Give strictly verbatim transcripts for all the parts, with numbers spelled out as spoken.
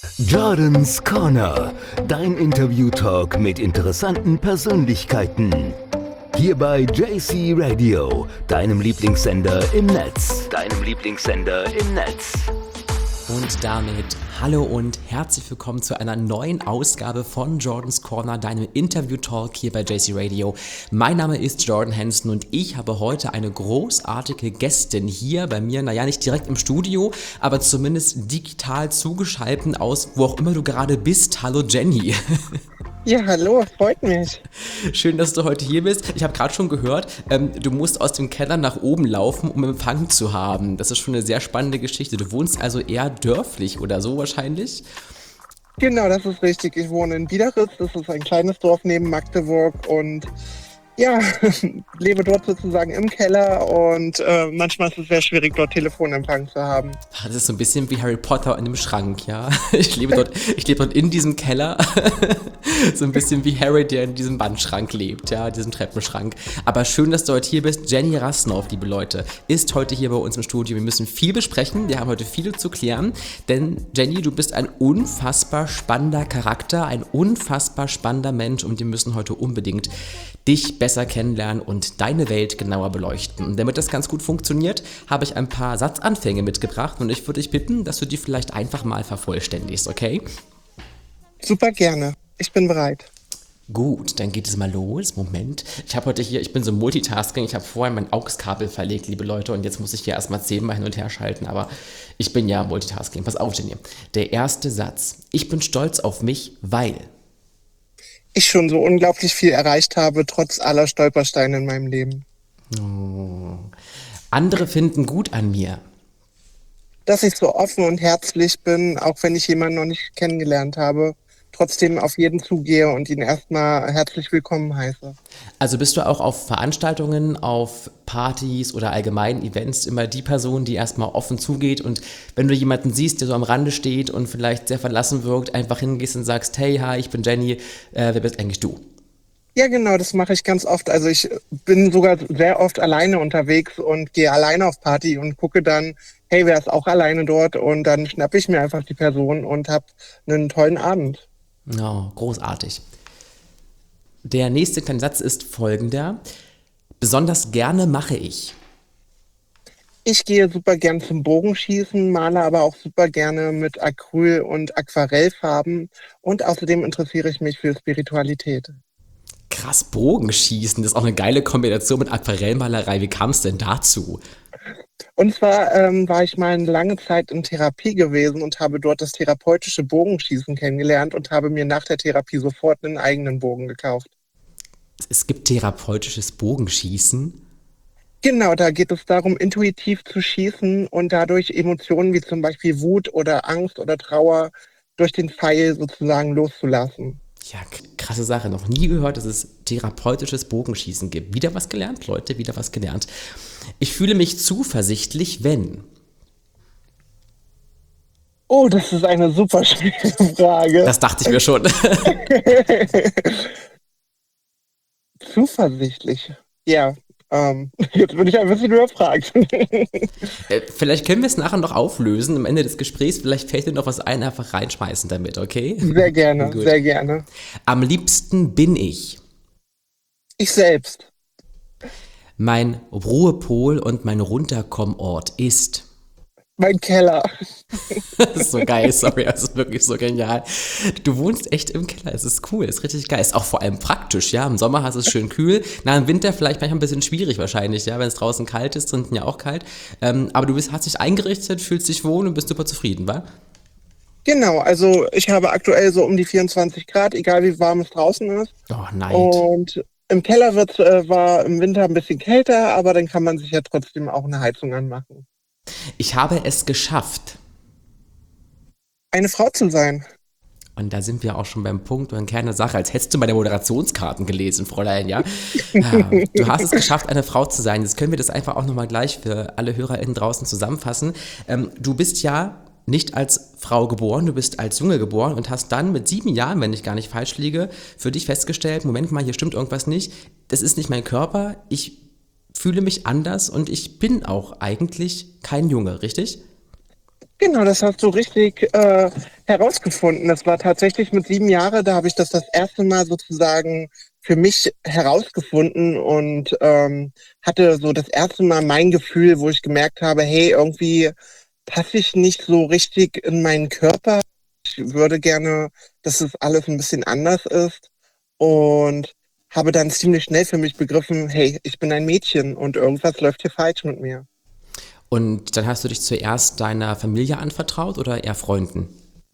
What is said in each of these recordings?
Jordans Corner, dein Interview-Talk mit interessanten Persönlichkeiten. Hier bei J C Radio, deinem Lieblingssender im Netz. Deinem Lieblingssender im Netz. Und damit hallo und herzlich willkommen zu einer neuen Ausgabe von Jordans Corner, deinem Interview-Talk hier bei J C Radio. Mein Name ist Jordan Hansen und ich habe heute eine großartige Gästin hier bei mir, naja, nicht direkt im Studio, aber zumindest digital zugeschaltet aus, wo auch immer du gerade bist. Hallo Jenny. Ja, hallo, freut mich. Schön, dass du heute hier bist. Ich habe gerade schon gehört, ähm, du musst aus dem Keller nach oben laufen, um Empfang zu haben. Das ist schon eine sehr spannende Geschichte. Du wohnst also eher dörflich oder so wahrscheinlich? Genau, das ist richtig. Ich wohne in Biederitz, das ist ein kleines Dorf neben Magdeburg und ja, lebe dort sozusagen im Keller und äh, manchmal ist es sehr schwierig, dort Telefonempfang zu haben. Das ist so ein bisschen wie Harry Potter in einem Schrank, ja. Ich lebe dort, ich lebe dort in diesem Keller, so ein bisschen wie Harry, der in diesem Wandschrank lebt, ja, diesem Treppenschrank. Aber schön, dass du heute hier bist. Jenny Rasnow, liebe Leute, ist heute hier bei uns im Studio. Wir müssen viel besprechen, wir haben heute viel zu klären, denn Jenny, du bist ein unfassbar spannender Charakter, ein unfassbar spannender Mensch und wir müssen heute unbedingt dich besser kennenlernen und deine Welt genauer beleuchten. Und damit das ganz gut funktioniert, habe ich ein paar Satzanfänge mitgebracht und ich würde dich bitten, dass du die vielleicht einfach mal vervollständigst, okay? Super gerne. Ich bin bereit. Gut, dann geht es mal los. Moment. Ich habe heute hier, ich bin so Multitasking, ich habe vorher mein A U X-Kabel verlegt, liebe Leute, und jetzt muss ich hier erstmal zehnmal hin und her schalten, aber ich bin ja Multitasking. Pass auf, Jenny. Der erste Satz. Ich bin stolz auf mich, weil ich schon so unglaublich viel erreicht habe, trotz aller Stolpersteine in meinem Leben. Oh. Andere finden gut an mir. Dass ich so offen und herzlich bin, auch wenn ich jemanden noch nicht kennengelernt habe, trotzdem auf jeden zugehe und ihn erstmal herzlich willkommen heiße. Also bist du auch auf Veranstaltungen, auf Partys oder allgemeinen Events immer die Person, die erstmal offen zugeht und wenn du jemanden siehst, der so am Rande steht und vielleicht sehr verlassen wirkt, einfach hingehst und sagst, hey, hi, ich bin Jenny, äh, wer bist eigentlich du? Ja, genau, das mache ich ganz oft. Also ich bin sogar sehr oft alleine unterwegs und gehe alleine auf Party und gucke dann, hey, wer ist auch alleine dort? Und dann schnappe ich mir einfach die Person und habe einen tollen Abend. Oh, großartig. Der nächste kleine Satz ist folgender. Besonders gerne mache ich. Ich gehe super gern zum Bogenschießen, male aber auch super gerne mit Acryl- und Aquarellfarben und außerdem interessiere ich mich für Spiritualität. Krass, Bogenschießen, das ist auch eine geile Kombination mit Aquarellmalerei. Wie kam es denn dazu? Und zwar ähm, war ich mal eine lange Zeit in Therapie gewesen und habe dort das therapeutische Bogenschießen kennengelernt und habe mir nach der Therapie sofort einen eigenen Bogen gekauft. Es gibt therapeutisches Bogenschießen? Genau, da geht es darum, intuitiv zu schießen und dadurch Emotionen wie zum Beispiel Wut oder Angst oder Trauer durch den Pfeil sozusagen loszulassen. Ja, krasse Sache. Noch nie gehört, dass es therapeutisches Bogenschießen gibt. Wieder was gelernt, Leute, wieder was gelernt. Ich fühle mich zuversichtlich, wenn... Oh, das ist eine super schwere Frage. Das dachte ich mir schon. Zuversichtlich. Ja, ähm, jetzt bin ich ein bisschen überfragt. Äh, Vielleicht können wir es nachher noch auflösen am Ende des Gesprächs. Vielleicht fällt dir noch was ein, einfach reinschmeißen damit, okay? Sehr gerne, Gut. sehr gerne. Am liebsten bin ich Ich selbst. mein Ruhepol und mein Runterkommort ist. Mein Keller. Das ist so geil, sorry, das ist wirklich so genial. Du wohnst echt im Keller, es ist cool, es ist richtig geil. Ist auch vor allem praktisch, ja. Im Sommer hast du es schön kühl. Na, im Winter vielleicht manchmal ein bisschen schwierig wahrscheinlich, ja, wenn es draußen kalt ist, drinnen ja auch kalt. Ähm, aber du bist, hast dich eingerichtet, fühlst dich wohl und bist super zufrieden, wa? Genau, also ich habe aktuell so um die vierundzwanzig Grad, egal wie warm es draußen ist. Oh, Neid. Und im Keller wird, äh, war im Winter ein bisschen kälter, aber dann kann man sich ja trotzdem auch eine Heizung anmachen. Ich habe es geschafft. Eine Frau zu sein. Und da sind wir auch schon beim Punkt und keine Sache, als hättest du meine Moderationskarten gelesen, Fräulein, ja? Ja, du hast es geschafft, eine Frau zu sein. Jetzt können wir das einfach auch nochmal gleich für alle HörerInnen draußen zusammenfassen. Ähm, du bist ja nicht als Frau geboren, du bist als Junge geboren und hast dann mit sieben Jahren, wenn ich gar nicht falsch liege, für dich festgestellt, Moment mal, hier stimmt irgendwas nicht, das ist nicht mein Körper, ich fühle mich anders und ich bin auch eigentlich kein Junge, richtig? Genau, das hast du richtig äh, herausgefunden. Das war tatsächlich mit sieben Jahren, da habe ich das das erste Mal sozusagen für mich herausgefunden und ähm, hatte so das erste Mal mein Gefühl, wo ich gemerkt habe, hey, irgendwie passe ich nicht so richtig in meinen Körper. Ich würde gerne, dass es alles ein bisschen anders ist und habe dann ziemlich schnell für mich begriffen, hey, ich bin ein Mädchen und irgendwas läuft hier falsch mit mir. Und dann hast du dich zuerst deiner Familie anvertraut oder eher Freunden?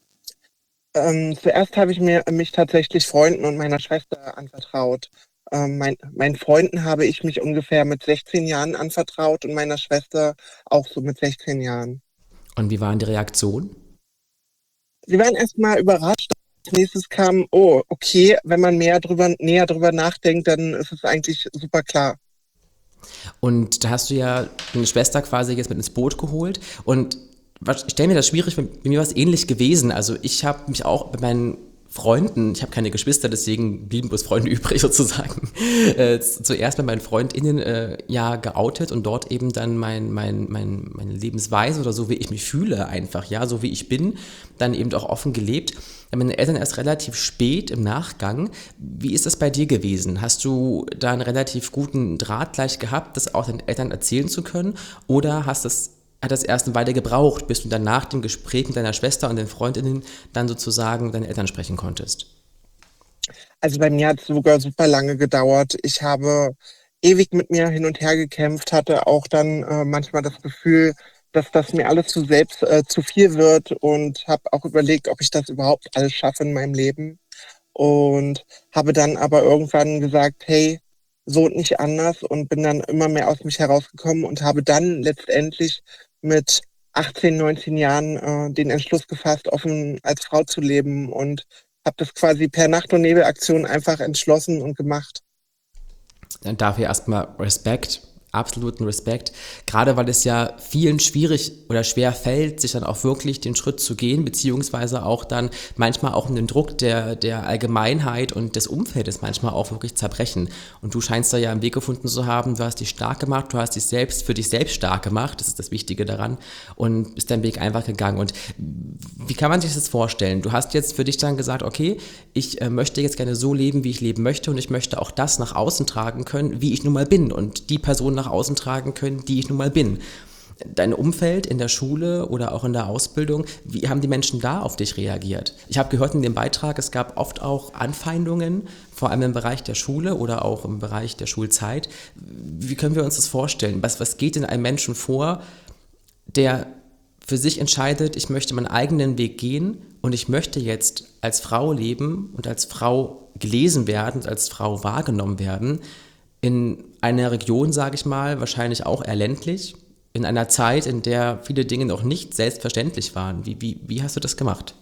Ähm, zuerst habe ich mir mich tatsächlich Freunden und meiner Schwester anvertraut. Ähm, mein, meinen Freunden habe ich mich ungefähr mit sechzehn Jahren anvertraut und meiner Schwester auch so mit sechzehn Jahren. Und wie waren die Reaktionen? Sie waren erstmal überrascht. Als nächstes kam, oh, okay, wenn man mehr drüber, näher drüber nachdenkt, dann ist es eigentlich super klar. Und da hast du ja deine Schwester quasi jetzt mit ins Boot geholt. Und was- ich stelle mir das schwierig, bei mir war es ähnlich gewesen. Also ich habe mich auch bei meinen Freunden, ich habe keine Geschwister, deswegen blieben bloß Freunde übrig sozusagen, äh, zuerst bei meinen FreundInnen äh, ja geoutet und dort eben dann mein, mein, mein, meine Lebensweise oder so, wie ich mich fühle einfach, ja, so wie ich bin, dann eben auch offen gelebt. Meine Eltern erst relativ spät im Nachgang. Wie ist das bei dir gewesen? Hast du da einen relativ guten Draht gleich gehabt, das auch deinen Eltern erzählen zu können? Oder hast das, hat das erst eine Weile gebraucht, bis du dann nach dem Gespräch mit deiner Schwester und den Freundinnen dann sozusagen mit deinen Eltern sprechen konntest? Also bei mir hat es sogar super lange gedauert. Ich habe ewig mit mir hin und her gekämpft, hatte auch dann äh, manchmal das Gefühl, dass das mir alles zu selbst äh, zu viel wird und habe auch überlegt, ob ich das überhaupt alles schaffe in meinem Leben. Und habe dann aber irgendwann gesagt, hey, so und nicht anders und bin dann immer mehr aus mich herausgekommen und habe dann letztendlich mit achtzehn, neunzehn Jahren äh, den Entschluss gefasst, offen als Frau zu leben und habe das quasi per Nacht- und Nebelaktion einfach entschlossen und gemacht. Dann dafür erstmal Respekt, absoluten Respekt. Gerade weil es ja vielen schwierig oder schwer fällt, sich dann auch wirklich den Schritt zu gehen, beziehungsweise auch dann manchmal auch in den Druck der, der Allgemeinheit und des Umfeldes manchmal auch wirklich zerbrechen. Und du scheinst da ja einen Weg gefunden zu haben, du hast dich stark gemacht, du hast dich selbst für dich selbst stark gemacht, das ist das Wichtige daran, und bist deinen Weg einfach gegangen. Und wie kann man sich das vorstellen? Du hast jetzt für dich dann gesagt, okay, ich äh, möchte jetzt gerne so leben, wie ich leben möchte und ich möchte auch das nach außen tragen können, wie ich nun mal bin und die Person nach außen tragen können, die ich nun mal bin. Dein Umfeld in der Schule oder auch in der Ausbildung, wie haben die Menschen da auf dich reagiert? Ich habe gehört in dem Beitrag, es gab oft auch Anfeindungen, vor allem im Bereich der Schule oder auch im Bereich der Schulzeit. Wie können wir uns das vorstellen? Was, was geht in einem Menschen vor, der für sich entscheidet, ich möchte meinen eigenen Weg gehen und ich möchte jetzt als Frau leben und als Frau gelesen werden, und als Frau wahrgenommen werden, in einer Region, sage ich mal, wahrscheinlich auch eher ländlich, in einer Zeit, in der viele Dinge noch nicht selbstverständlich waren. Wie, wie, wie hast du das gemacht?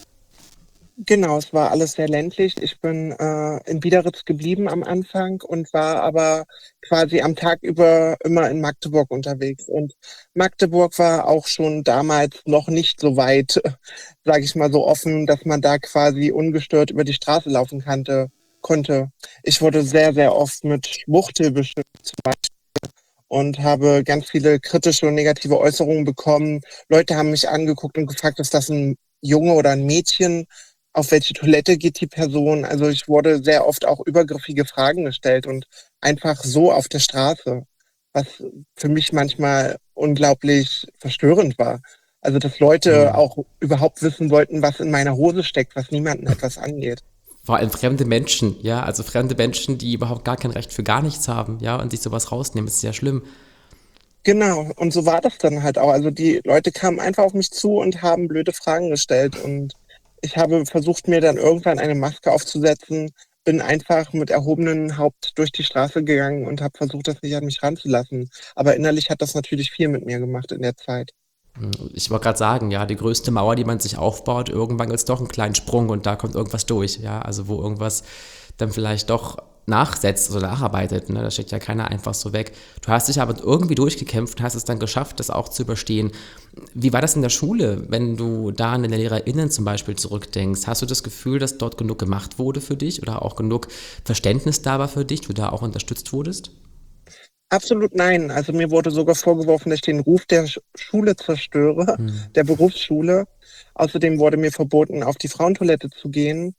Genau, es war alles sehr ländlich. Ich bin äh, in Biederitz geblieben am Anfang und war aber quasi am Tag über immer in Magdeburg unterwegs. Und Magdeburg war auch schon damals noch nicht so weit, sage ich mal so offen, dass man da quasi ungestört über die Straße laufen kannte, konnte. Ich wurde sehr, sehr oft mit Schwuchtel beschimpft zum Beispiel und habe ganz viele kritische und negative Äußerungen bekommen. Leute haben mich angeguckt und gefragt, ist das ein Junge oder ein Mädchen? Auf welche Toilette geht die Person? Also ich wurde sehr oft auch übergriffige Fragen gestellt und einfach so auf der Straße, was für mich manchmal unglaublich verstörend war. Also dass Leute Hm. auch überhaupt wissen wollten, was in meiner Hose steckt, was niemanden etwas angeht. Vor allem fremde Menschen, ja, also fremde Menschen, die überhaupt gar kein Recht für gar nichts haben, ja, und sich sowas rausnehmen, ist sehr schlimm. Genau, und so war das dann halt auch. Also die Leute kamen einfach auf mich zu und haben blöde Fragen gestellt. Und ich habe versucht, mir dann irgendwann eine Maske aufzusetzen, bin einfach mit erhobenem Haupt durch die Straße gegangen und habe versucht, das nicht an mich ranzulassen. Aber innerlich hat das natürlich viel mit mir gemacht in der Zeit. Ich wollte gerade sagen, ja, die größte Mauer, die man sich aufbaut, irgendwann gibt es doch einen kleinen Sprung und da kommt irgendwas durch, ja, also wo irgendwas dann vielleicht doch nachsetzt oder nacharbeitet, ne? Das schickt ja keiner einfach so weg. Du hast dich aber irgendwie durchgekämpft und hast es dann geschafft, das auch zu überstehen. Wie war das in der Schule, wenn du da an deine LehrerInnen zum Beispiel zurückdenkst? Hast du das Gefühl, dass dort genug gemacht wurde für dich oder auch genug Verständnis da war für dich, du da auch unterstützt wurdest? Absolut nein. Also mir wurde sogar vorgeworfen, dass ich den Ruf der Sch- Schule zerstöre, Hm. der Berufsschule. Außerdem wurde mir verboten, auf die Frauentoilette zu gehen.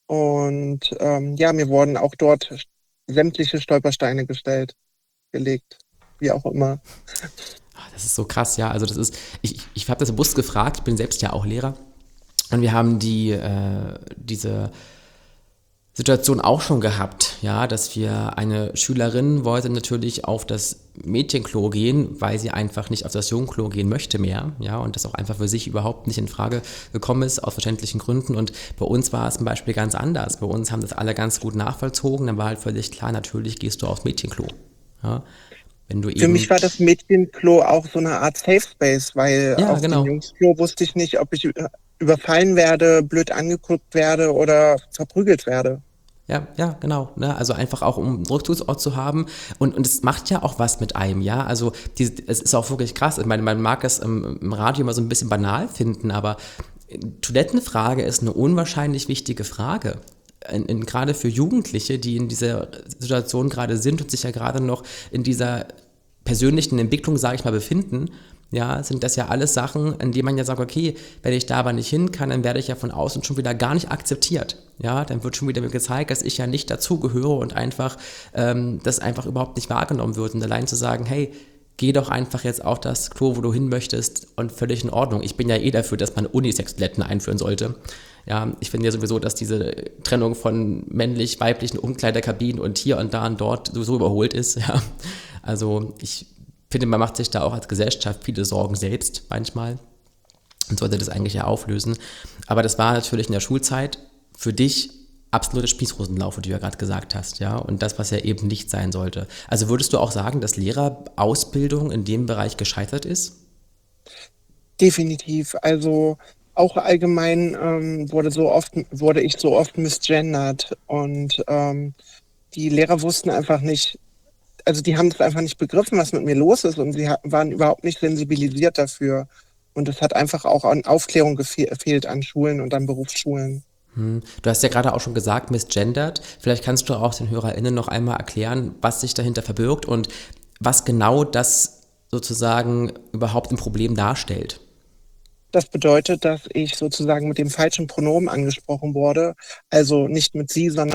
Und ähm, ja, mir wurden auch dort sämtliche Stolpersteine gestellt, gelegt, wie auch immer. Ah, das ist so krass, ja. Also das ist, ich, ich, ich habe das bewusst gefragt, ich bin selbst ja auch Lehrer. Und wir haben die, äh, diese Situation auch schon gehabt, ja, dass wir eine Schülerin wollte natürlich auf das Mädchenklo gehen, weil sie einfach nicht auf das Jungklo gehen möchte mehr, ja, und das auch einfach für sich überhaupt nicht in Frage gekommen ist, aus verständlichen Gründen. Und bei uns war es zum Beispiel ganz anders. Bei uns haben das alle ganz gut nachvollzogen. Dann war halt völlig klar, natürlich gehst du aufs Mädchenklo, ja. Wenn du Für mich eben, war das Mädchenklo auch so eine Art Safe Space, weil ja, auf dem genau. Jungsklo wusste ich nicht, ob ich ü- überfallen werde, blöd angeguckt werde oder verprügelt werde. Ja, ja, genau. Ne? Also einfach auch, um einen Rückzugsort zu haben. Und, und es macht ja auch was mit einem, ja. Also die, es ist auch wirklich krass. Ich meine, man mag es im, im Radio immer so ein bisschen banal finden, aber Toilettenfrage ist eine unwahrscheinlich wichtige Frage. In, in, gerade für Jugendliche, die in dieser Situation gerade sind und sich ja gerade noch in dieser persönlichen Entwicklung, sage ich mal, befinden, ja, sind das ja alles Sachen, in denen man ja sagt, okay, wenn ich da aber nicht hin kann, dann werde ich ja von außen schon wieder gar nicht akzeptiert. Ja, dann wird schon wieder mir gezeigt, dass ich ja nicht dazugehöre und einfach, ähm, das einfach überhaupt nicht wahrgenommen wird. Und allein zu sagen, hey, geh doch einfach jetzt auf das Klo, wo du hin möchtest und völlig in Ordnung. Ich bin ja eh dafür, dass man Unisex-Toiletten einführen sollte. Ja, ich finde ja sowieso, dass diese Trennung von männlich-weiblichen Umkleidekabinen und hier und da und dort sowieso überholt ist. Ja, also ich finde, man macht sich da auch als Gesellschaft viele Sorgen selbst manchmal und sollte das eigentlich ja auflösen. Aber das war natürlich in der Schulzeit für dich absolute Spießrutenlauf, wie du ja gerade gesagt hast, ja, und das, was ja eben nicht sein sollte. Also würdest du auch sagen, dass Lehrerausbildung in dem Bereich gescheitert ist? Definitiv. Also auch allgemein ähm, wurde so oft, wurde ich so oft misgendert und ähm, die Lehrer wussten einfach nicht, also die haben das einfach nicht begriffen, was mit mir los ist und sie ha- waren überhaupt nicht sensibilisiert dafür. Und es hat einfach auch an Aufklärung gefe- gefehlt an Schulen und an Berufsschulen. Hm. Du hast ja gerade auch schon gesagt, misgendert. Vielleicht kannst du auch den HörerInnen noch einmal erklären, was sich dahinter verbirgt und was genau das sozusagen überhaupt ein Problem darstellt. Das bedeutet, dass ich sozusagen mit dem falschen Pronomen angesprochen wurde. Also nicht mit sie, sondern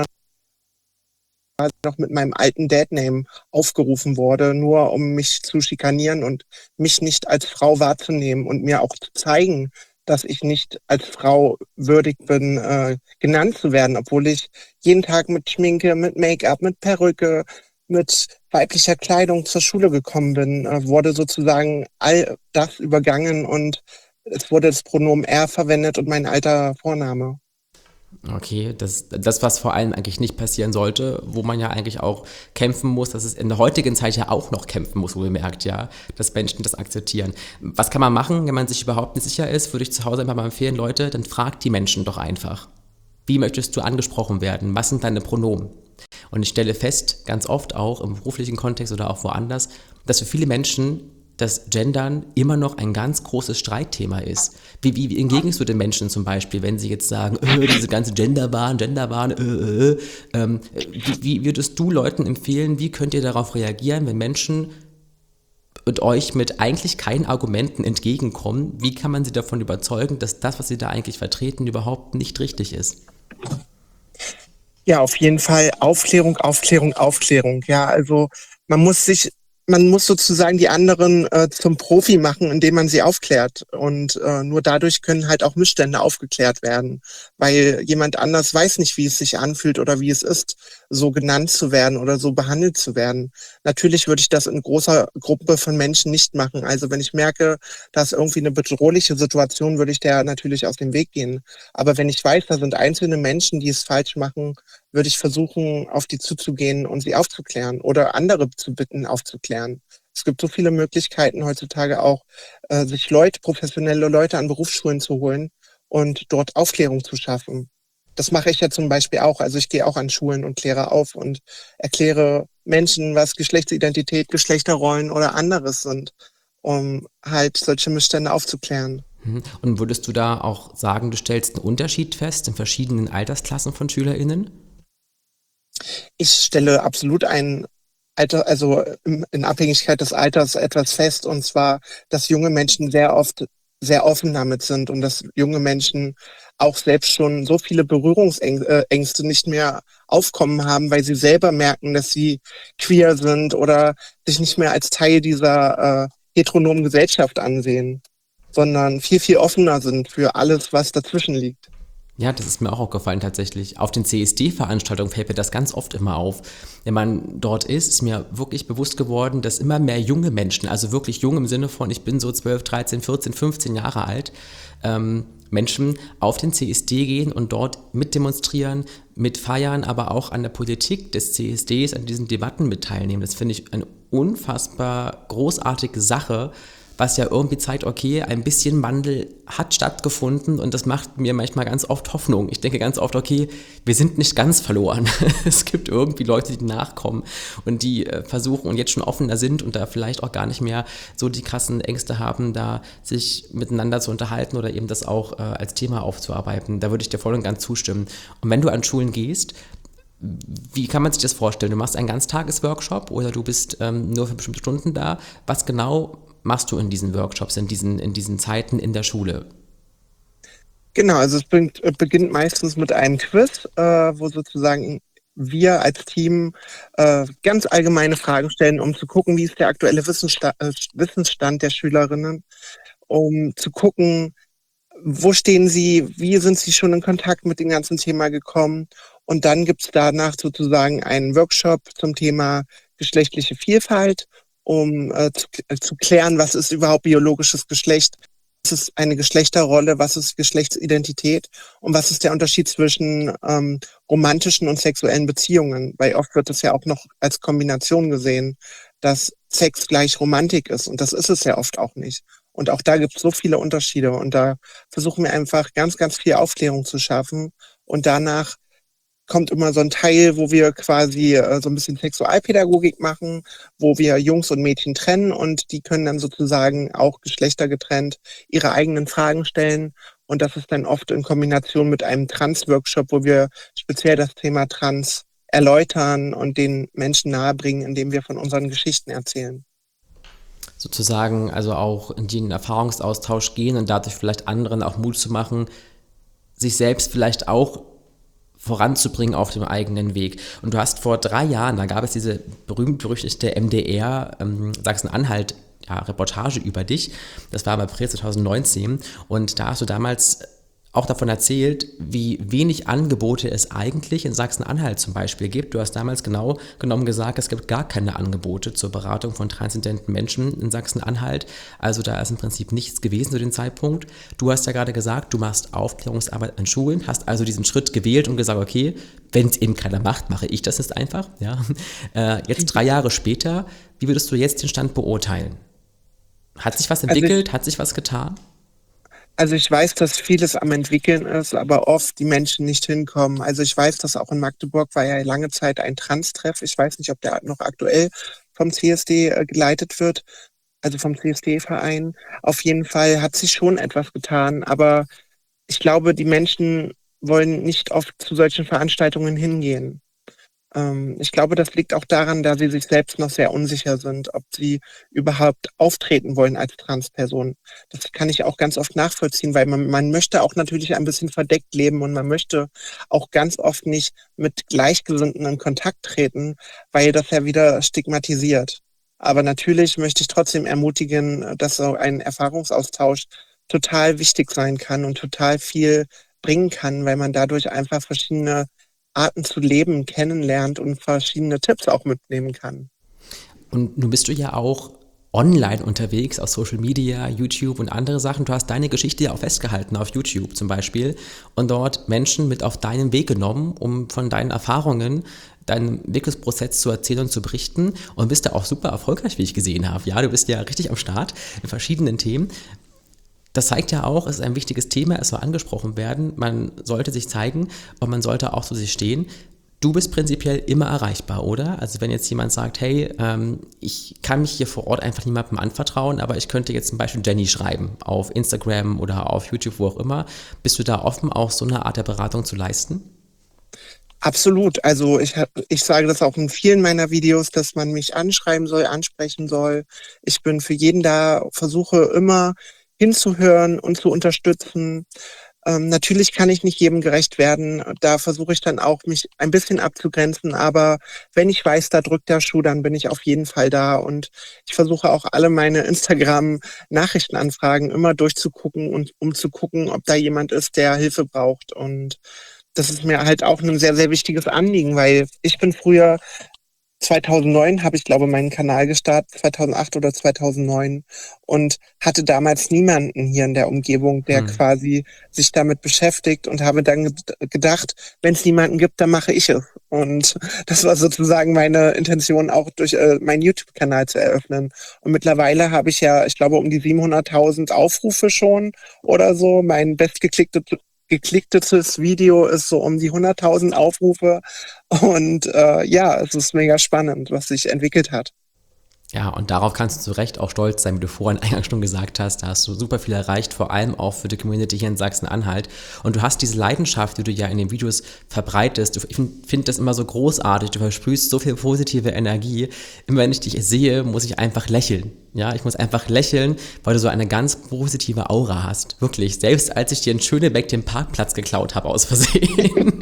noch mit meinem alten Dadname aufgerufen wurde, nur um mich zu schikanieren und mich nicht als Frau wahrzunehmen und mir auch zu zeigen, dass ich nicht als Frau würdig bin, äh, genannt zu werden, obwohl ich jeden Tag mit Schminke, mit Make-up, mit Perücke, mit weiblicher Kleidung zur Schule gekommen bin, äh, wurde sozusagen all das übergangen und es wurde das Pronomen er verwendet und mein alter Vorname. Okay, das, das, was vor allem eigentlich nicht passieren sollte, wo man ja eigentlich auch kämpfen muss, dass es in der heutigen Zeit ja auch noch kämpfen muss, wo ihr merkt, ja, dass Menschen das akzeptieren. Was kann man machen, wenn man sich überhaupt nicht sicher ist? Würde ich zu Hause einfach mal empfehlen, Leute, dann fragt die Menschen doch einfach. Wie möchtest du angesprochen werden? Was sind deine Pronomen? Und ich stelle fest, ganz oft auch im beruflichen Kontext oder auch woanders, dass für viele Menschen das Gendern immer noch ein ganz großes Streitthema ist. Wie, wie, wie entgegnest du den Menschen zum Beispiel, wenn sie jetzt sagen, äh, diese ganze Genderwahn, Genderwahn, äh, äh, ähm, wie, wie würdest du Leuten empfehlen, wie könnt ihr darauf reagieren, wenn Menschen und euch mit eigentlich keinen Argumenten entgegenkommen? Wie kann man sie davon überzeugen, dass das, was sie da eigentlich vertreten, überhaupt nicht richtig ist? Ja, auf jeden Fall Aufklärung, Aufklärung, Aufklärung. Ja, also man muss sich, man muss sozusagen die anderen äh, zum Profi machen, indem man sie aufklärt. Und äh, nur dadurch können halt auch Missstände aufgeklärt werden, weil jemand anders weiß nicht, wie es sich anfühlt oder wie es ist, so genannt zu werden oder so behandelt zu werden. Natürlich würde ich das in großer Gruppe von Menschen nicht machen. Also wenn ich merke, dass irgendwie eine bedrohliche Situation, würde ich der natürlich aus dem Weg gehen. Aber wenn ich weiß, da sind einzelne Menschen, die es falsch machen, würde ich versuchen, auf die zuzugehen und sie aufzuklären oder andere zu bitten, aufzuklären. Es gibt so viele Möglichkeiten heutzutage auch, äh, sich Leute, professionelle Leute an Berufsschulen zu holen und dort Aufklärung zu schaffen. Das mache ich ja zum Beispiel auch. Also ich gehe auch an Schulen und kläre auf und erkläre Menschen, was Geschlechtsidentität, Geschlechterrollen oder anderes sind, um halt solche Missstände aufzuklären. Mhm. Und würdest du da auch sagen, du stellst einen Unterschied fest in verschiedenen Altersklassen von SchülerInnen? Ich stelle absolut einen Alter, also in, in Abhängigkeit des Alters etwas fest, und zwar, dass junge Menschen sehr oft sehr offen damit sind und dass junge Menschen auch selbst schon so viele Berührungsängste nicht mehr aufkommen haben, weil sie selber merken, dass sie queer sind oder sich nicht mehr als Teil dieser äh, heteronomen Gesellschaft ansehen, sondern viel, viel offener sind für alles, was dazwischen liegt. Ja, das ist mir auch aufgefallen tatsächlich. Auf den C S D-Veranstaltungen fällt mir das ganz oft immer auf. Wenn man dort ist, ist mir wirklich bewusst geworden, dass immer mehr junge Menschen, also wirklich jung im Sinne von, ich bin so zwölf, dreizehn, vierzehn, fünfzehn Jahre alt, ähm, Menschen auf den C S D gehen und dort mitdemonstrieren, mitfeiern, aber auch an der Politik des C S Ds, an diesen Debatten mit teilnehmen. Das finde ich eine unfassbar großartige Sache, was ja irgendwie zeigt, okay, ein bisschen Wandel hat stattgefunden und das macht mir manchmal ganz oft Hoffnung. Ich denke ganz oft, okay, wir sind nicht ganz verloren. Es gibt irgendwie Leute, die nachkommen und die äh, versuchen und jetzt schon offener sind und da vielleicht auch gar nicht mehr so die krassen Ängste haben, da sich miteinander zu unterhalten oder eben das auch äh, als Thema aufzuarbeiten. Da würde ich dir voll und ganz zustimmen. Und wenn du an Schulen gehst, wie kann man sich das vorstellen? Du machst einen Ganztagesworkshop oder du bist ähm, nur für bestimmte Stunden da. Was genau machst du in diesen Workshops, in diesen, in diesen Zeiten in der Schule? Genau, also es bringt, äh, beginnt meistens mit einem Quiz, äh, wo sozusagen wir als Team äh, ganz allgemeine Fragen stellen, um zu gucken, wie ist der aktuelle Wissenssta- äh, Wissensstand der Schülerinnen, um zu gucken, wo stehen sie, wie sind sie schon in Kontakt mit dem ganzen Thema gekommen. Und dann gibt es danach sozusagen einen Workshop zum Thema geschlechtliche Vielfalt, um äh, zu, äh, zu klären, was ist überhaupt biologisches Geschlecht, was ist eine Geschlechterrolle, was ist Geschlechtsidentität und was ist der Unterschied zwischen ähm, romantischen und sexuellen Beziehungen. Weil oft wird es ja auch noch als Kombination gesehen, dass Sex gleich Romantik ist, und das ist es ja oft auch nicht. Und auch da gibt es so viele Unterschiede, und da versuchen wir einfach ganz, ganz viel Aufklärung zu schaffen, und danach kommt immer so ein Teil, wo wir quasi äh, so ein bisschen Sexualpädagogik machen, wo wir Jungs und Mädchen trennen, und die können dann sozusagen auch geschlechtergetrennt ihre eigenen Fragen stellen. Und das ist dann oft in Kombination mit einem Trans-Workshop, wo wir speziell das Thema Trans erläutern und den Menschen nahebringen, indem wir von unseren Geschichten erzählen. Sozusagen also auch in den Erfahrungsaustausch gehen und dadurch vielleicht anderen auch Mut zu machen, sich selbst vielleicht auch voranzubringen auf dem eigenen Weg. Und du hast vor drei Jahren, da gab es diese berühmt-berüchtigte M D R ähm, Sachsen-Anhalt ja, Reportage über dich. Das war im April zwanzig neunzehn und da hast du damals auch davon erzählt, wie wenig Angebote es eigentlich in Sachsen-Anhalt zum Beispiel gibt. Du hast damals genau genommen gesagt, es gibt gar keine Angebote zur Beratung von transzendenten Menschen in Sachsen-Anhalt. Also da ist im Prinzip nichts gewesen zu dem Zeitpunkt. Du hast ja gerade gesagt, du machst Aufklärungsarbeit an Schulen, hast also diesen Schritt gewählt und gesagt, okay, wenn es eben keiner macht, mache ich das jetzt einfach. Ja. Äh, jetzt drei Jahre später, wie würdest du jetzt den Stand beurteilen? Hat sich was entwickelt? Also ich, hat sich was getan? Also ich weiß, dass vieles am Entwickeln ist, aber oft die Menschen nicht hinkommen. Also ich weiß, dass auch in Magdeburg war ja lange Zeit ein Trans-Treff. Ich weiß nicht, ob der noch aktuell vom C S D äh, geleitet wird, also vom C S D-Verein. Auf jeden Fall hat sich schon etwas getan, aber ich glaube, die Menschen wollen nicht oft zu solchen Veranstaltungen hingehen. Ähm, ich glaube, das liegt auch daran, da sie sich selbst noch sehr unsicher sind, ob sie überhaupt auftreten wollen als Transperson. Das kann ich auch ganz oft nachvollziehen, weil man, man möchte auch natürlich ein bisschen verdeckt leben und man möchte auch ganz oft nicht mit Gleichgesinnten in Kontakt treten, weil das ja wieder stigmatisiert. Aber natürlich möchte ich trotzdem ermutigen, dass so ein Erfahrungsaustausch total wichtig sein kann und total viel bringen kann, weil man dadurch einfach verschiedene Arten zu leben kennenlernt und verschiedene Tipps auch mitnehmen kann. Und nun bist du ja auch online unterwegs auf Social Media, YouTube und andere Sachen. Du hast deine Geschichte ja auch festgehalten auf YouTube zum Beispiel und dort Menschen mit auf deinen Weg genommen, um von deinen Erfahrungen, deinen Entwicklungsprozess zu erzählen und zu berichten, und bist da auch super erfolgreich, wie ich gesehen habe. Ja, du bist ja richtig am Start in verschiedenen Themen. Das zeigt ja auch, es ist ein wichtiges Thema, es soll angesprochen werden, man sollte sich zeigen und man sollte auch zu sich stehen. Du bist prinzipiell immer erreichbar, oder? Also wenn jetzt jemand sagt, hey, ähm, ich kann mich hier vor Ort einfach niemandem anvertrauen, aber ich könnte jetzt zum Beispiel Jenny schreiben, auf Instagram oder auf YouTube, wo auch immer. Bist du da offen, auch so eine Art der Beratung zu leisten? Absolut. Also ich, hab- ich sage das auch in vielen meiner Videos, dass man mich anschreiben soll, ansprechen soll. Ich bin für jeden da, versuche immer hinzuhören und zu unterstützen. Ähm, natürlich kann ich nicht jedem gerecht werden. Da versuche ich dann auch, mich ein bisschen abzugrenzen. Aber wenn ich weiß, da drückt der Schuh, dann bin ich auf jeden Fall da. Und ich versuche auch alle meine Instagram-Nachrichtenanfragen immer durchzugucken und um zu gucken, ob da jemand ist, der Hilfe braucht. Und das ist mir halt auch ein sehr, sehr wichtiges Anliegen, weil ich bin früher zweitausendneun habe ich, glaube meinen Kanal gestartet, zweitausendacht oder zweitausendneun und hatte damals niemanden hier in der Umgebung, der Hm. quasi sich damit beschäftigt und habe dann ged- gedacht, wenn es niemanden gibt, dann mache ich es. Und das war sozusagen meine Intention, auch durch äh, meinen YouTube-Kanal zu eröffnen. Und mittlerweile habe ich ja, ich glaube, um die siebenhunderttausend Aufrufe schon oder so. Mein bestgeklicktes geklicktes Video ist so um die hunderttausend Aufrufe. Und äh, ja, es ist mega spannend, was sich entwickelt hat. Ja, und darauf kannst du zu Recht auch stolz sein, wie du vorhin eingangs schon gesagt hast. Da hast du super viel erreicht, vor allem auch für die Community hier in Sachsen-Anhalt. Und du hast diese Leidenschaft, die du ja in den Videos verbreitest. Du- Ich finde find das immer so großartig. Du versprühst so viel positive Energie. Immer wenn ich dich sehe, muss ich einfach lächeln. Ja, ich muss einfach lächeln, weil du so eine ganz positive Aura hast. Wirklich. Selbst als ich dir in Schönebeck den Parkplatz geklaut habe aus Versehen.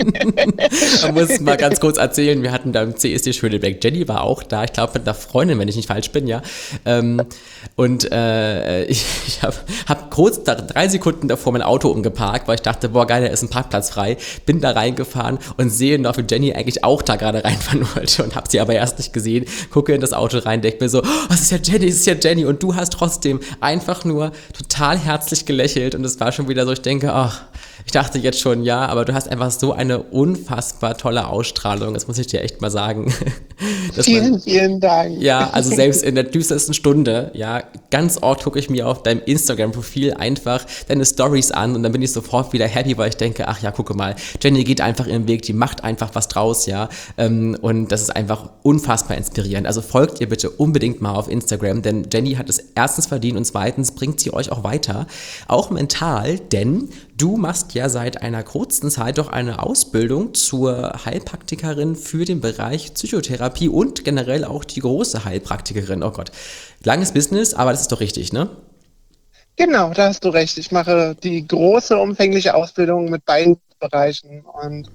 Man muss es mal ganz kurz erzählen. Wir hatten da im C S D Schönebeck. Jenny war auch da. Ich glaube, mit einer Freundin, wenn ich nicht falsch bin, ja. Ähm, und äh, ich, ich habe hab kurz da, drei Sekunden davor mein Auto umgeparkt, weil ich dachte, boah, geil, da ist ein Parkplatz frei. Bin da reingefahren und sehe noch, wie Jenny eigentlich auch da gerade reinfahren wollte und habe sie aber erst nicht gesehen. Gucke in das Auto rein, denke mir so, oh, das ist ja Jenny, das ist ja Jenny. Und du hast trotzdem einfach nur total herzlich gelächelt und es war schon wieder so, ich denke, ach, ich dachte jetzt schon, ja, aber du hast einfach so eine unfassbar tolle Ausstrahlung, das muss ich dir echt mal sagen. Dass man, Vielen, vielen Dank. ja, also selbst in der düstersten Stunde, ja, ganz oft gucke ich mir auf deinem Instagram-Profil einfach deine Stories an und dann bin ich sofort wieder happy, weil ich denke, ach ja, gucke mal, Jenny geht einfach ihren Weg, die macht einfach was draus, ja, ähm, und das ist einfach unfassbar inspirierend. Also folgt ihr bitte unbedingt mal auf Instagram, denn Jenny hat es erstens verdient und zweitens bringt sie euch auch weiter, auch mental, denn du machst ja seit einer kurzen Zeit doch eine Ausbildung zur Heilpraktikerin für den Bereich Psychotherapie und generell auch die große Heilpraktikerin. Oh Gott, langes Business, aber das ist doch richtig, ne? Genau, da hast du recht. Ich mache die große, umfängliche Ausbildung mit beiden Bereichen und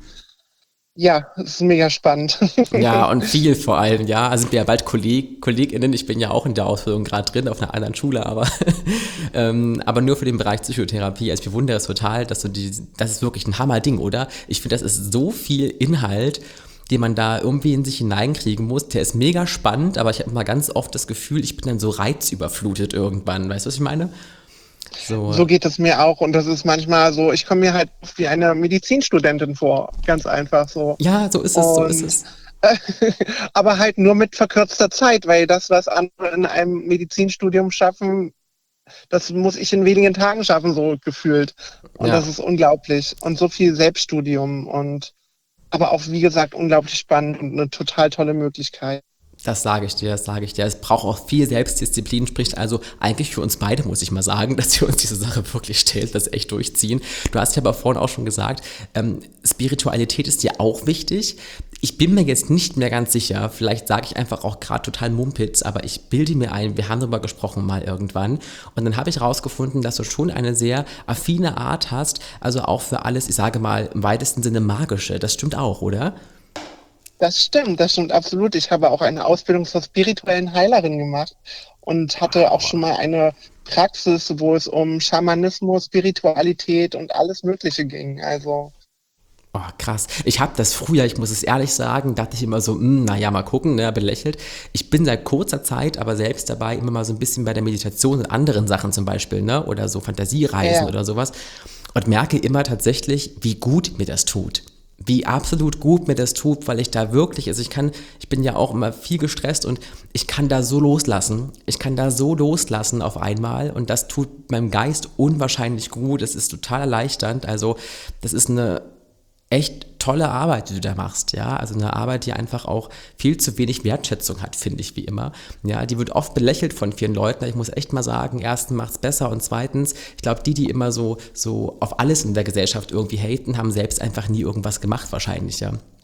ja, es ist mega spannend. Ja, und viel vor allem, ja. Also sind wir ja bald Kolleg, KollegInnen. Ich bin ja auch in der Ausbildung gerade drin, auf einer anderen Schule, aber, ähm, aber nur für den Bereich Psychotherapie. Also ich bewundere es total, dass du die, das ist wirklich ein Hammerding, oder? Ich finde, das ist so viel Inhalt, den man da irgendwie in sich hineinkriegen muss. Der ist mega spannend, aber ich habe mal ganz oft das Gefühl, ich bin dann so reizüberflutet irgendwann. Weißt du, was ich meine? So, So geht es mir auch und das ist manchmal so, ich komme mir halt wie eine Medizinstudentin vor, ganz einfach so. ja, so ist es, so ist Und es. aber halt nur mit verkürzter Zeit, weil das, was andere in einem Medizinstudium schaffen, das muss ich in wenigen Tagen schaffen, so gefühlt. Und Ja. das ist unglaublich. Und so viel Selbststudium und aber auch, wie gesagt, unglaublich spannend und eine total tolle Möglichkeit. Das sage ich dir, das sage ich dir. Es braucht auch viel Selbstdisziplin, spricht also eigentlich für uns beide, muss ich mal sagen, dass wir uns diese Sache wirklich stellt, das echt durchziehen. Du hast ja aber vorhin auch schon gesagt, ähm, Spiritualität ist dir auch wichtig. Ich bin mir jetzt nicht mehr ganz sicher, vielleicht sage ich einfach auch gerade total Mumpitz, aber ich bilde mir ein, wir haben darüber gesprochen mal irgendwann und dann habe ich rausgefunden, dass du schon eine sehr affine Art hast, also auch für alles, ich sage mal im weitesten Sinne magische. Das stimmt auch, oder? Das stimmt, das stimmt absolut. Ich habe auch eine Ausbildung zur spirituellen Heilerin gemacht und hatte auch schon mal eine Praxis, wo es um Schamanismus, Spiritualität und alles Mögliche ging. Also Oh, krass. Ich habe das früher, ich muss es ehrlich sagen, dachte ich immer so, hm, naja, mal gucken, ne, belächelt. Ich bin seit kurzer Zeit aber selbst dabei, immer mal so ein bisschen bei der Meditation und anderen Sachen zum Beispiel, ne, oder so Fantasiereisen Ja. oder sowas und merke immer tatsächlich, wie gut mir das tut. Wie absolut gut mir das tut, weil ich da wirklich, also ich kann, ich bin ja auch immer viel gestresst und ich kann da so loslassen. Ich kann da so loslassen auf einmal und das tut meinem Geist unwahrscheinlich gut. Es ist total erleichternd. Also das ist eine echt tolle Arbeit, die du da machst, ja, also eine Arbeit, die einfach auch viel zu wenig Wertschätzung hat, finde ich, wie immer, ja, die wird oft belächelt von vielen Leuten, ich muss echt mal sagen, erstens macht's besser und zweitens, ich glaube, die, die immer so, so auf alles in der Gesellschaft irgendwie haten, haben selbst einfach nie irgendwas gemacht, wahrscheinlich, ja.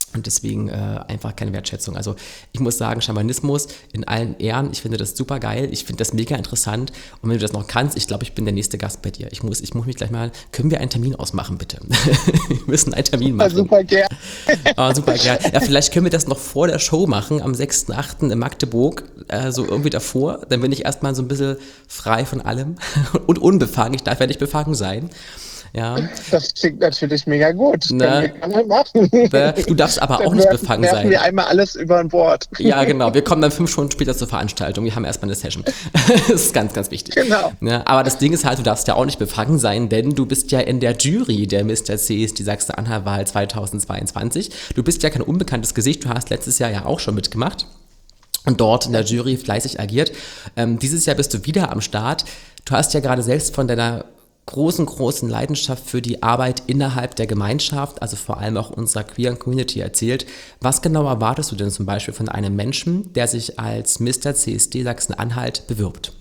Und deswegen äh, einfach keine Wertschätzung. Also ich muss sagen, Schamanismus in allen Ehren, ich finde das super geil, ich finde das mega interessant. Und wenn du das noch kannst, ich glaube, ich bin der nächste Gast bei dir. Ich muss, ich muss mich gleich mal, können wir einen Termin ausmachen, bitte? Wir müssen einen Termin machen. Super gern. Oh, super gern. Ja, vielleicht können wir das noch vor der Show machen, am sechsten achten in Magdeburg, äh, so irgendwie davor. Dann bin ich erstmal so ein bisschen frei von allem und unbefangen. Ich darf ja nicht befangen sein. Ja. Das klingt natürlich mega gut. Das Na, können wir machen. Du darfst aber Dann auch nicht werfen, befangen werfen sein. wir einmal alles über ein Bord. Ja, genau. Wir kommen dann fünf Stunden später zur Veranstaltung. Wir haben erstmal eine Session. Das ist ganz, ganz wichtig. Genau. Ja, aber das Ding ist halt, du darfst ja auch nicht befangen sein, denn du bist ja in der Jury der Mister C S D Sachsen-Anhalt-Wahl zweitausendzweiundzwanzig. Du bist ja kein unbekanntes Gesicht. Du hast letztes Jahr ja auch schon mitgemacht und dort in der Jury fleißig agiert. Ähm, dieses Jahr bist du wieder am Start. Du hast ja gerade selbst von deiner großen, großen Leidenschaft für die Arbeit innerhalb der Gemeinschaft, also vor allem auch unserer queeren Community erzählt. Was genau erwartest du denn zum Beispiel von einem Menschen, der sich als Mister C S D Sachsen-Anhalt bewirbt?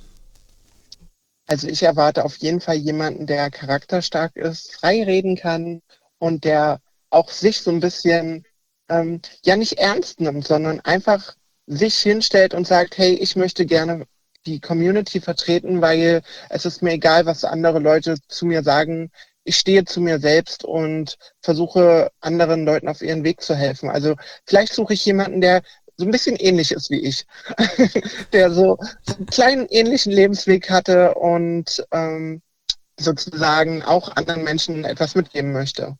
Also ich erwarte auf jeden Fall jemanden, der charakterstark ist, frei reden kann und der auch sich so ein bisschen, ähm, ja nicht ernst nimmt, sondern einfach sich hinstellt und sagt, hey, ich möchte gerne die Community vertreten, weil es ist mir egal, was andere Leute zu mir sagen. Ich stehe zu mir selbst und versuche anderen Leuten auf ihren Weg zu helfen. Also vielleicht suche ich jemanden, der so ein bisschen ähnlich ist wie ich, der so, so einen kleinen ähnlichen Lebensweg hatte und ähm, sozusagen auch anderen Menschen etwas mitgeben möchte.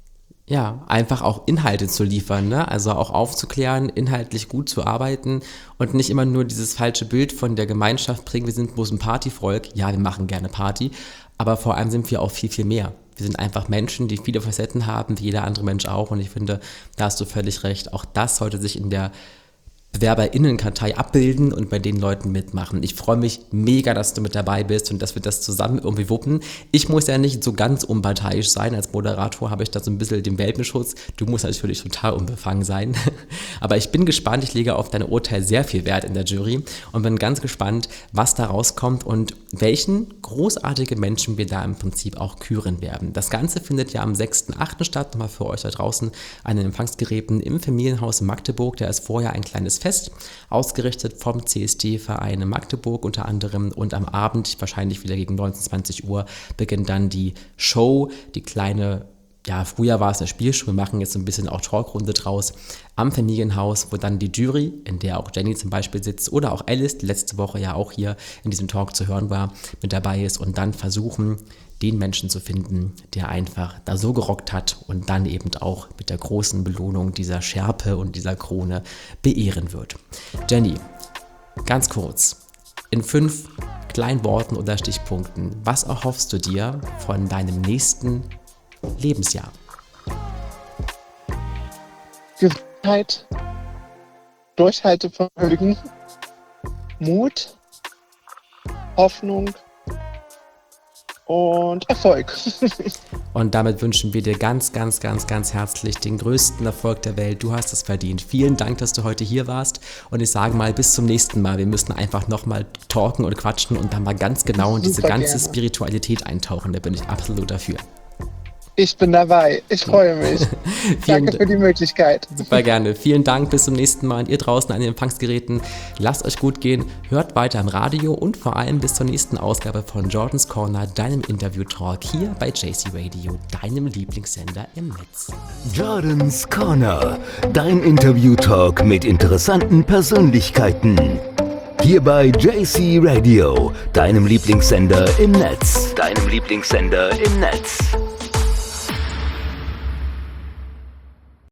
Ja, einfach auch Inhalte zu liefern, ne? Also auch aufzuklären, inhaltlich gut zu arbeiten und nicht immer nur dieses falsche Bild von der Gemeinschaft bringen, wir sind bloß ein Partyvolk. Ja, wir machen gerne Party, aber vor allem sind wir auch viel, viel mehr. Wir sind einfach Menschen, die viele Facetten haben, wie jeder andere Mensch auch, und ich finde, da hast du völlig recht. Auch das sollte sich in der BewerberInnenkartei abbilden und bei den Leuten mitmachen. Ich freue mich mega, dass du mit dabei bist und dass wir das zusammen irgendwie wuppen. Ich muss ja nicht so ganz unparteiisch sein. Als Moderator habe ich da so ein bisschen den Welpenschutz. Du musst natürlich total unbefangen sein. Aber ich bin gespannt. Ich lege auf dein Urteil sehr viel Wert in der Jury und bin ganz gespannt, was da rauskommt und welchen großartigen Menschen wir da im Prinzip auch küren werden. Das Ganze findet ja am sechsten achten statt. Nochmal für euch da draußen an den Empfangsgeräten im Familienhaus in Magdeburg. Da ist vorher ein kleines Fest, ausgerichtet vom C S D-Verein in Magdeburg unter anderem, und am Abend, wahrscheinlich wieder gegen neunzehn, zwanzig Uhr, beginnt dann die Show, die kleine, ja, früher war es eine Spielshow, wir machen jetzt so ein bisschen auch Talkrunde draus, am Familienhaus, wo dann die Jury, in der auch Jenny zum Beispiel sitzt oder auch Alice, die letzte Woche ja auch hier in diesem Talk zu hören war, mit dabei ist und dann versuchen, den Menschen zu finden, der einfach da so gerockt hat und dann eben auch mit der großen Belohnung dieser Schärpe und dieser Krone beehren wird. Jenny, ganz kurz, in fünf kleinen Worten oder Stichpunkten, was erhoffst du dir von deinem nächsten Lebensjahr? Gesundheit, Durchhaltevermögen, Mut, Hoffnung und Erfolg. Und damit wünschen wir dir ganz, ganz, ganz, ganz herzlich den größten Erfolg der Welt. Du hast es verdient. Vielen Dank, dass du heute hier warst. Und ich sage mal, bis zum nächsten Mal. Wir müssen einfach nochmal talken und quatschen und dann mal ganz genau in diese Super ganze gerne. Spiritualität eintauchen. Da bin ich absolut dafür. Ich bin dabei. Ich freue mich. Danke für die Möglichkeit. Super gerne. Vielen Dank. Bis zum nächsten Mal. Und ihr draußen an den Empfangsgeräten, lasst euch gut gehen. Hört weiter im Radio und vor allem bis zur nächsten Ausgabe von Jordans Corner, deinem Interview-Talk hier bei J C Radio, deinem Lieblingssender im Netz. Jordans Corner, dein Interview-Talk mit interessanten Persönlichkeiten. Hier bei J C Radio, deinem Lieblingssender im Netz. Deinem Lieblingssender im Netz.